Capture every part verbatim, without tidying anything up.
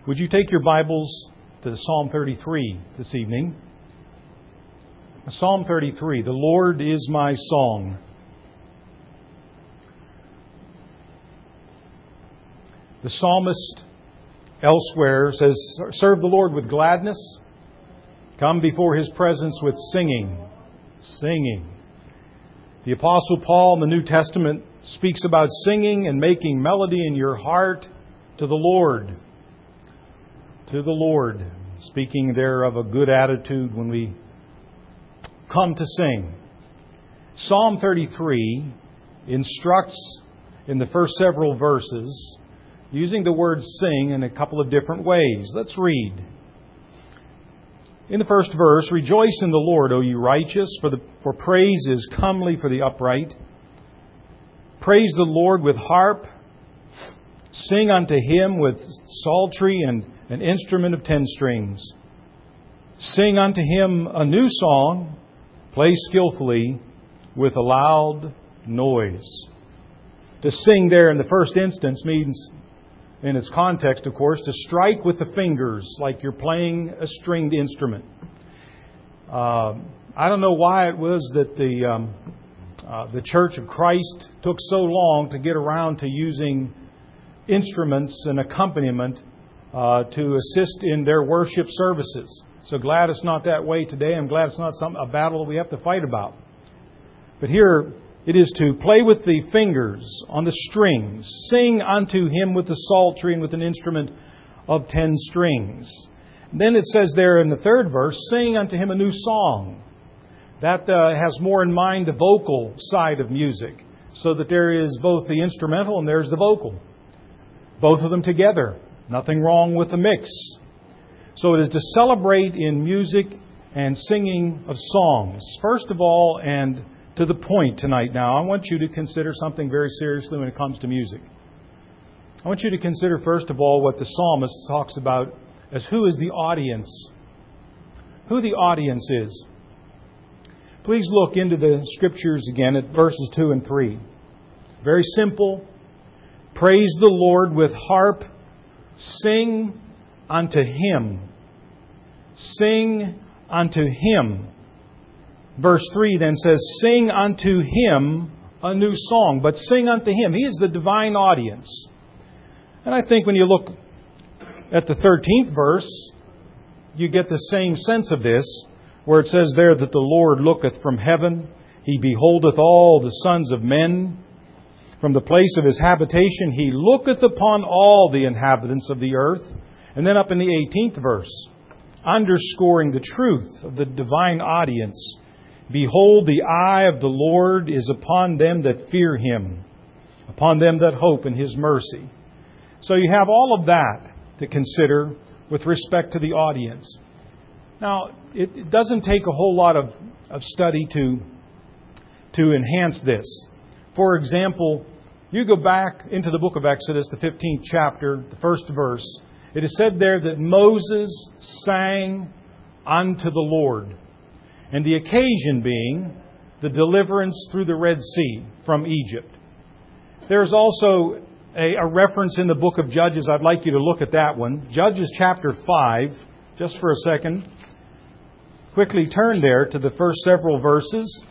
Would you take your Bibles to Psalm thirty-three this evening? Psalm thirty-three, the Lord is my song. The psalmist elsewhere says, serve the Lord with gladness. Come before His presence with singing. Singing. The Apostle Paul in the New Testament speaks about singing and making melody in your heart to the Lord. To the Lord. Speaking there of a good attitude when we come to sing. Psalm thirty-three instructs in the first several verses using the word sing in a couple of different ways. Let's read. In the first verse, rejoice in the Lord, O you righteous, for, the, for praise is comely for the upright. Praise the Lord with harp. Sing unto Him with psaltery and an instrument of ten strings. Sing unto Him a new song. Play skillfully with a loud noise. To sing there in the first instance means, in its context, of course, to strike with the fingers like you're playing a stringed instrument. Uh, I don't know why it was that the um, uh, the Church of Christ took so long to get around to using instruments and accompaniment uh, to assist in their worship services. So glad it's not that way today. I'm glad it's not some a battle that we have to fight about. But here it is to play with the fingers on the strings. Sing unto Him with the psaltery and with an instrument of ten strings. Then it says there in the third verse, sing unto Him a new song. That uh, has more in mind the vocal side of music. So that there is both the instrumental and there's the vocal. Both of them together. Nothing wrong with the mix. So it is to celebrate in music and singing of songs. First of all, and to the point tonight now, I want you to consider something very seriously when it comes to music. I want you to consider, first of all, what the psalmist talks about as who is the audience. Who the audience is. Please look into the Scriptures again at verses two and three. Very simple. Praise the Lord with harp. Sing unto Him. Sing unto Him. Verse three then says, sing unto Him a new song. But sing unto Him. He is the divine audience. And I think when you look at the thirteenth verse, you get the same sense of this, where it says there that the Lord looketh from heaven. He beholdeth all the sons of men. From the place of His habitation, He looketh upon all the inhabitants of the earth. And then up in the eighteenth verse, underscoring the truth of the divine audience. Behold, the eye of the Lord is upon them that fear Him, upon them that hope in His mercy. So you have all of that to consider with respect to the audience. Now, it, it doesn't take a whole lot of, of study to, to enhance this. For example, you go back into the book of Exodus, the fifteenth chapter, the first verse. It is said there that Moses sang unto the Lord. And the occasion being the deliverance through the Red Sea from Egypt. There's also a, a reference in the book of Judges. I'd like you to look at that one. Judges chapter five, just for a second. Quickly turn there to the first several verses.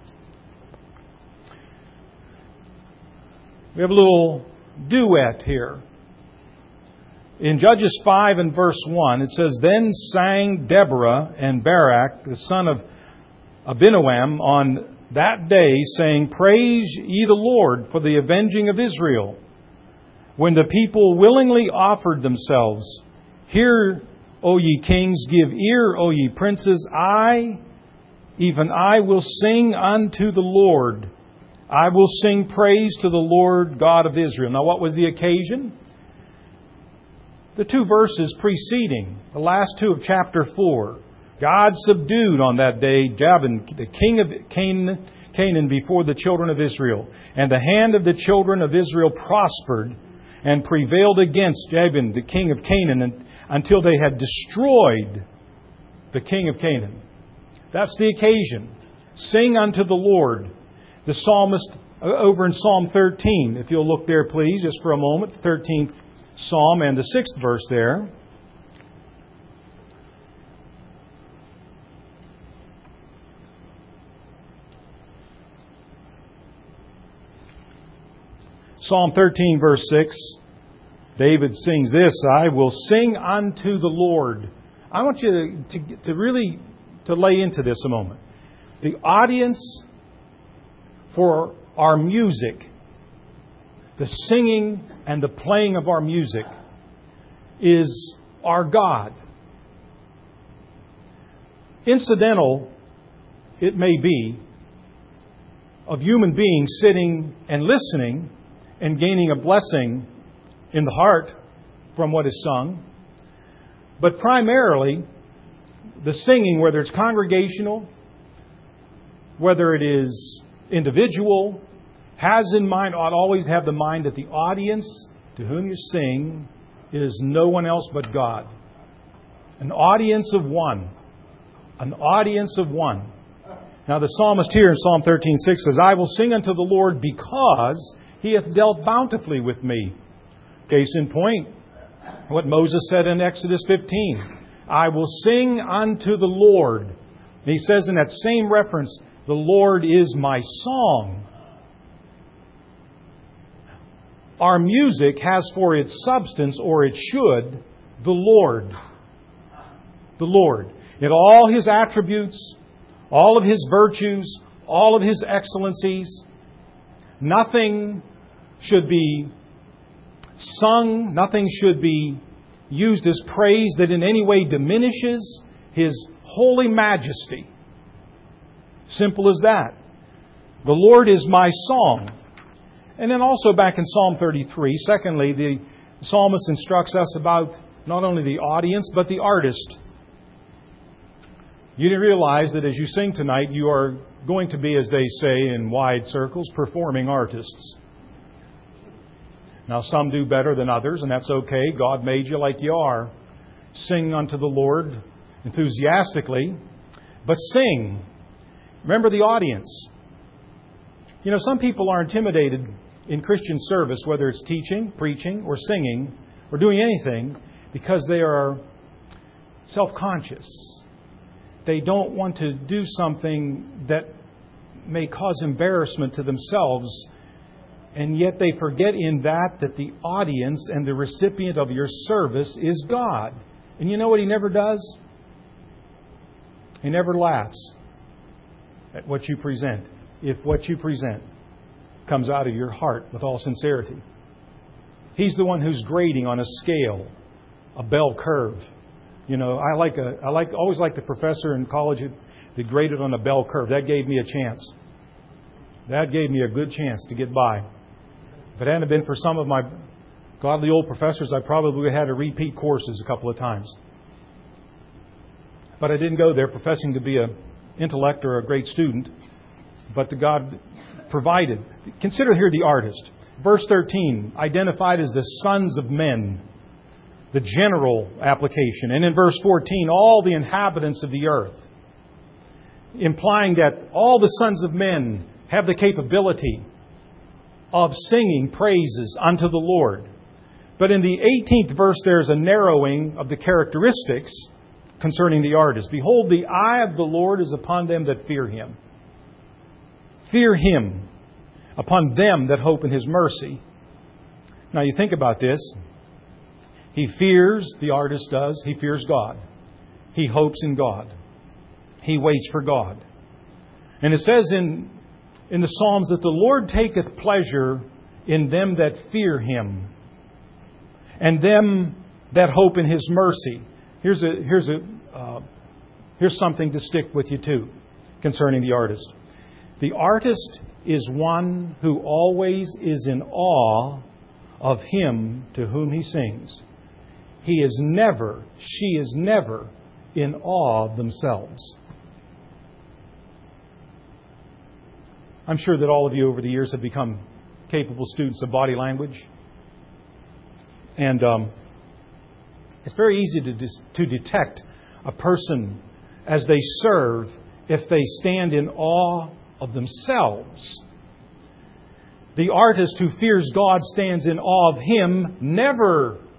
We have a little duet here. In Judges five and verse one, it says, then sang Deborah and Barak, the son of Abinoam, on that day, saying, praise ye the Lord for the avenging of Israel. When the people willingly offered themselves, hear, O ye kings, give ear, O ye princes, I, even I, will sing unto the Lord. I will sing praise to the Lord God of Israel. Now, what was the occasion? The two verses preceding, the last two of chapter four. God subdued on that day Jabin, the king of Canaan, Canaan before the children of Israel. And the hand of the children of Israel prospered and prevailed against Jabin, the king of Canaan, until they had destroyed the king of Canaan. That's the occasion. Sing unto the Lord. The psalmist over in Psalm thirteen, if you'll look there please, just for a moment, thirteenth psalm and the sixth verse there. Psalm thirteen, verse six. David sings this, I will sing unto the Lord. I want you to, to, to really to lay into this a moment. The audience for our music, the singing and the playing of our music, is our God. Incidental, it may be, of human beings sitting and listening and gaining a blessing in the heart from what is sung. But primarily, the singing, whether it's congregational, whether it is individual, has in mind, ought always have the mind that the audience to whom you sing is no one else but God. An audience of one. An audience of one. Now the psalmist here in Psalm thirteen six says, I will sing unto the Lord because He hath dealt bountifully with me. Case in point, what Moses said in Exodus fifteen. I will sing unto the Lord. And he says in that same reference, the Lord is my song. Our music has for its substance, or it should, the Lord. The Lord. In all His attributes, all of His virtues, all of His excellencies, nothing should be sung, nothing should be used as praise that in any way diminishes His holy majesty. Simple as that. The Lord is my song. And then also back in Psalm thirty-three, secondly, the psalmist instructs us about not only the audience, but the artist. You didn't realize that as you sing tonight, you are going to be, as they say in wide circles, performing artists. Now, some do better than others, and that's okay. God made you like you are. Sing unto the Lord enthusiastically, but sing. Remember the audience. You know, some people are intimidated in Christian service, whether it's teaching, preaching, or singing, or doing anything, because they are self-conscious. They don't want to do something that may cause embarrassment to themselves. And yet they forget in that that the audience and the recipient of your service is God. And you know what He never does? He never laughs at what you present. If what you present comes out of your heart with all sincerity. He's the one who's grading on a scale, a bell curve. You know, I like a, I like always like the professor in college that graded on a bell curve. That gave me a chance. That gave me a good chance to get by. If it hadn't been for some of my godly old professors, I probably would have had to repeat courses a couple of times. But I didn't go there professing to be an intellect or a great student. But the God provided. Consider here the artist. Verse thirteen, identified as the sons of men. The general application. And in verse fourteen, all the inhabitants of the earth. Implying that all the sons of men have the capability of singing praises unto the Lord. But in the eighteenth verse, there's a narrowing of the characteristics concerning the artist. Behold, the eye of the Lord is upon them that fear Him. Fear Him upon them that hope in His mercy. Now you think about this. He fears, the artist does, he fears God. He hopes in God. He waits for God. And it says in, in the Psalms that the Lord taketh pleasure in them that fear Him, and them that hope in His mercy. Here's a here's a uh, here's something to stick with you too concerning the artist. The artist is one who always is in awe of him to whom he sings. He is never, she is never in awe of themselves. I'm sure that all of you over the years have become capable students of body language. And um, it's very easy to, dis- to detect a person as they serve if they stand in awe of themselves. The artist who fears God stands in awe of Him, never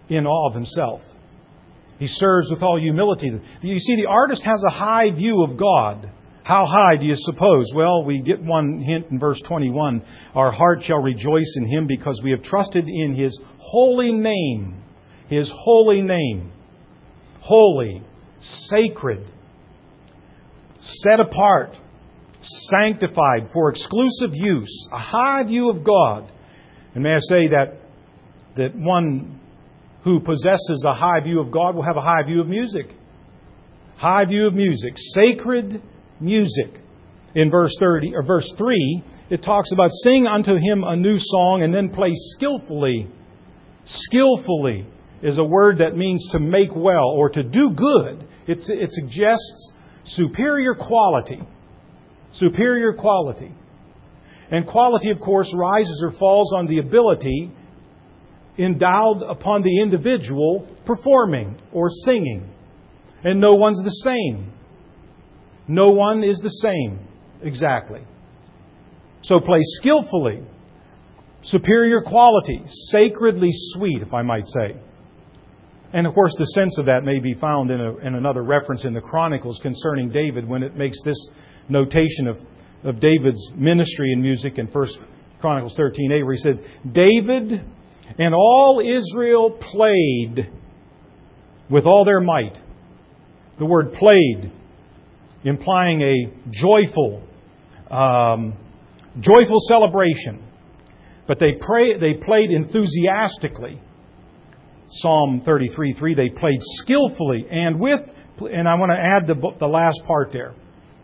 in awe of himself. He serves with all humility. You see, the artist has a high view of God. How high do you suppose? Well, we get one hint in verse twenty-one. Our heart shall rejoice in Him because we have trusted in His holy name. His holy name. Holy, sacred, set apart, sanctified for exclusive use. A high view of God. And may I say that, that one who possesses a high view of God will have a high view of music. High view of music. Sacred music. In verse thirty or verse three, it talks about sing unto Him a new song and then play skillfully. Skillfully is a word that means to make well or to do good. It's, it suggests superior quality. Superior quality. And quality, of course, rises or falls on the ability endowed upon the individual performing or singing. And no one's the same. No one is the same exactly. So play skillfully, superior quality, sacredly sweet, if I might say. And of course, the sense of that may be found in, a, in another reference in the Chronicles concerning David when it makes this notation of, of David's ministry in music in First Chronicles thirteen eight, where he says, David and all Israel played with all their might. The word played implying a joyful, um, joyful celebration. But they pray, they played enthusiastically. Psalm thirty-three three, they played skillfully and with, and I want to add the, the last part there,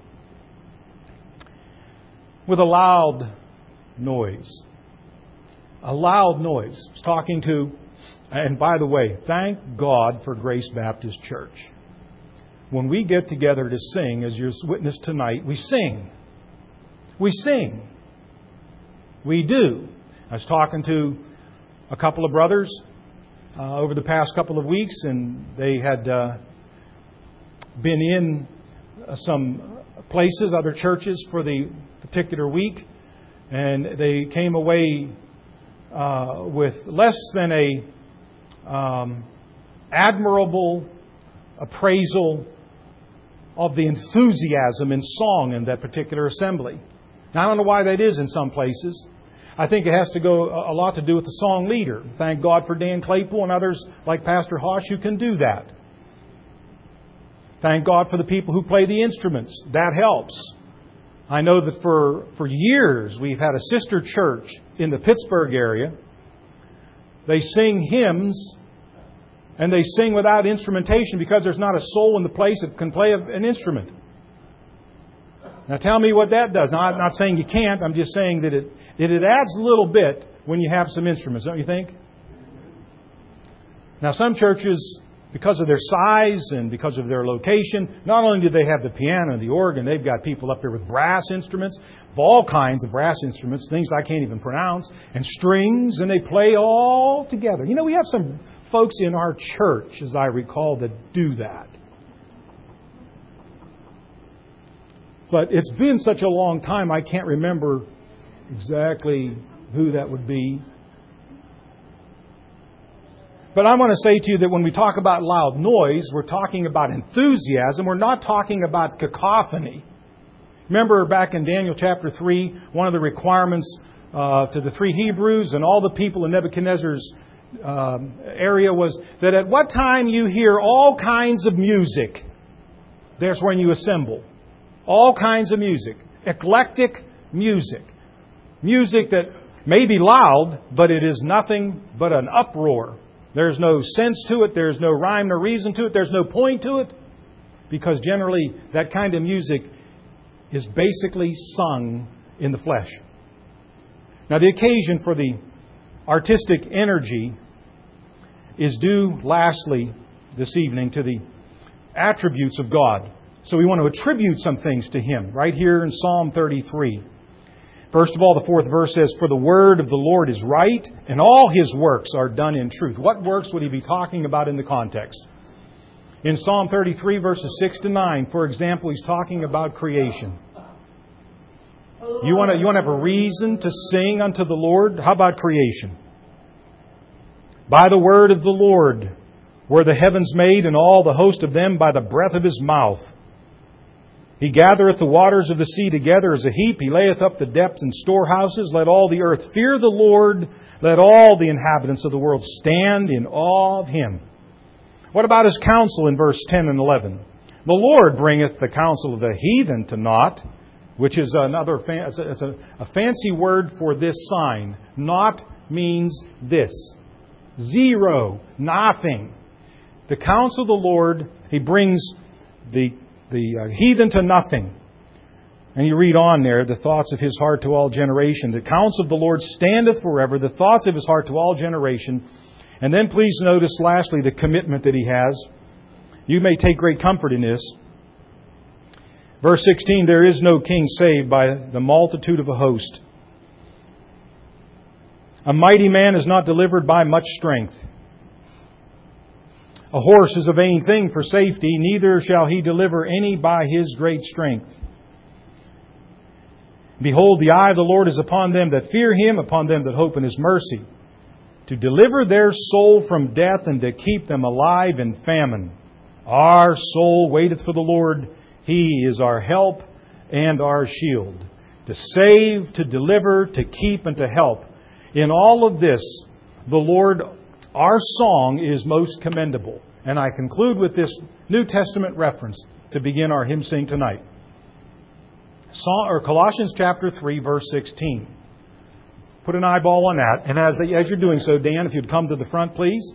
with a loud noise. A loud noise. I was talking to, and by the way, thank God for Grace Baptist Church. When we get together to sing, as you're witness tonight, we sing. We sing. We do. I was talking to a couple of brothers uh, over the past couple of weeks, and they had uh, been in some places, other churches, for the particular week, and they came away uh, with less than a um, admirable appraisal of the enthusiasm in song in that particular assembly. Now, I don't know why that is in some places. I think it has to go a lot to do with the song leader. Thank God for Dan Claypool and others like Pastor Hosh who can do that. Thank God for the people who play the instruments. That helps. I know that for, for years we've had a sister church in the Pittsburgh area. They sing hymns and they sing without instrumentation because there's not a soul in the place that can play an instrument. Now tell me what that does. Now I'm not saying you can't. I'm just saying that it, that it adds a little bit when you have some instruments, don't you think? Now some churches, because of their size and because of their location, not only do they have the piano and the organ, they've got people up there with brass instruments, of all kinds of brass instruments, things I can't even pronounce, and strings, and they play all together. You know, we have some folks in our church, as I recall, that do that. But it's been such a long time, I can't remember exactly who that would be. But I want to say to you that when we talk about loud noise, we're talking about enthusiasm. We're not talking about cacophony. Remember back in Daniel chapter three, one of the requirements uh, to the three Hebrews and all the people in Nebuchadnezzar's um, area was that at what time you hear all kinds of music, there's when you assemble. All kinds of music. Eclectic music. Music that may be loud, but it is nothing but an uproar. There's no sense to it. There's no rhyme nor reason to it. There's no point to it. Because generally, that kind of music is basically sung in the flesh. Now, the occasion for the artistic energy is due, lastly, this evening, to the attributes of God. So we want to attribute some things to Him, right here in Psalm thirty-three. First of all, the fourth verse says, For the word of the Lord is right, and all His works are done in truth. What works would He be talking about in the context? In Psalm thirty-three, verses six to nine, for example, He's talking about creation. You want to, you want to have a reason to sing unto the Lord? How about creation? By the word of the Lord were the heavens made, and all the host of them by the breath of His mouth. He gathereth the waters of the sea together as a heap. He layeth up the depths in storehouses. Let all the earth fear the Lord. Let all the inhabitants of the world stand in awe of Him. What about His counsel in verse ten and eleven? The Lord bringeth the counsel of the heathen to naught, which is another it's a, it's a, a fancy word for this sign. Naught means this. Zero. Nothing. The counsel of the Lord, He brings the the uh, heathen to nothing. And you read on there, the thoughts of His heart to all generation. The counsel of the Lord standeth forever, the thoughts of His heart to all generation. And then please notice lastly the commitment that He has. You may take great comfort in this. Verse sixteen, there is no king saved by the multitude of a host. A mighty man is not delivered by much strength. A horse is a vain thing for safety, neither shall he deliver any by his great strength. Behold, the eye of the Lord is upon them that fear Him, upon them that hope in His mercy, to deliver their soul from death and to keep them alive in famine. Our soul waiteth for the Lord. He is our help and our shield. To save, to deliver, to keep, and to help. In all of this, the Lord, our song is most commendable. And I conclude with this New Testament reference to begin our hymn sing tonight. Or Colossians chapter three, verse sixteen. Put an eyeball on that. And as, the, as you're doing so, Dan, if you'd come to the front, please.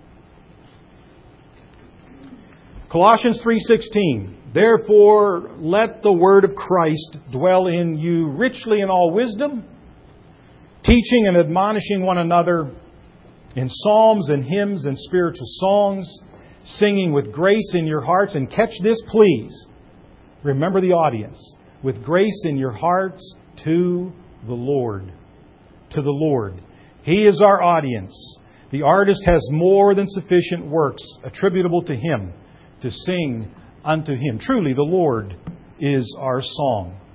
Colossians three sixteen. Therefore, let the word of Christ dwell in you richly in all wisdom, teaching and admonishing one another in psalms and hymns and spiritual songs, singing with grace in your hearts. And catch this, please. Remember the audience. With grace in your hearts to the Lord. To the Lord. He is our audience. The artist has more than sufficient works attributable to Him to sing unto Him. Truly, the Lord is our song.